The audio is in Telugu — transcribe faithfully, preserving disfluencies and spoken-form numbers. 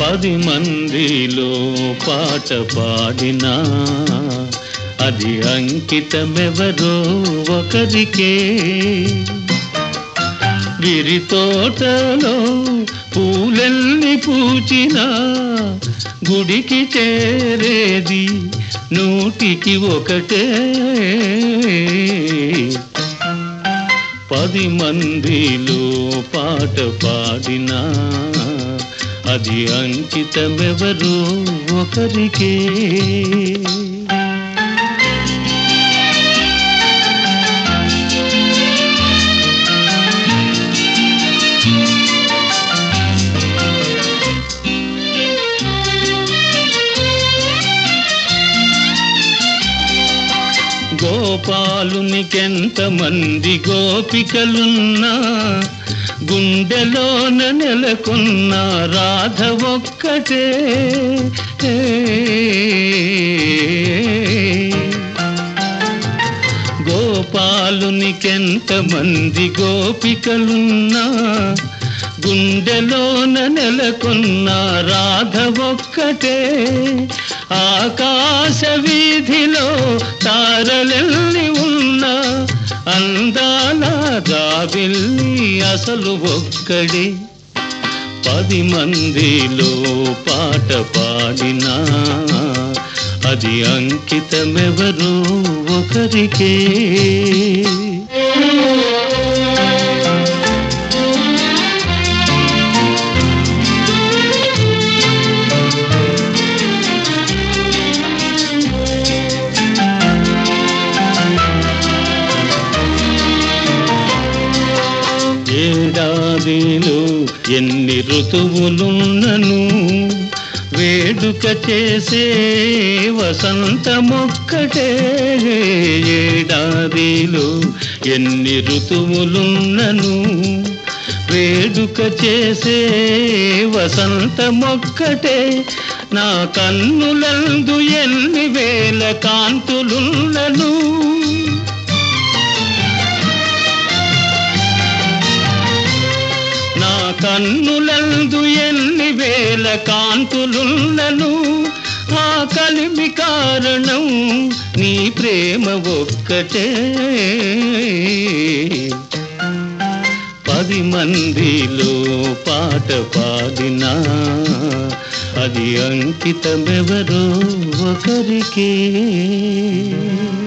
పది మందిలో పాట పాడినా అది అంకితమెవరో ఒకరికే. విరి తోటలో పూలెల్ని పూచినా గుడికి చేరేది నూటికి ఒకటే. పది మందిలో పాట పాడినా అది అంకితమెవరో ఒకరికే. గోపాలునికెంత మంది గోపికలున్నా గుండెలోన నెలకొన్న రాధ ఒక్కటే. గోపాలునికెంత మంది గోపికలున్నా గుండెలోన నెలకొన్న రాధ ఒక్కటే. ఆకాశ వీధిలో తారలెల్లి ఉన్నా అందాల జాబిల్లి అసలు ఒక్కడే. పది మందిలో పాట పాడినా అది అంకితమెవరో ఒకరికే. ఏడాదిలో ఎన్ని ఋతువులున్నను వేడుక చేసే వసంతమొక్కటే. ఏడాదిలో ఎన్ని ఋతువులున్నను వేడుక చేసే వసంతమొక్కటే. నా కన్నులందు ఎన్ని వేల కాంతులున్నను నా కన్నులందు ఎన్ని వేల కాంతులున్నను ఆ కలిమి కారణం నీ ప్రేమ ఒక్కటే. పది మందిలో పాట పాడినా అది అంకితమెవరో ఒకరికే.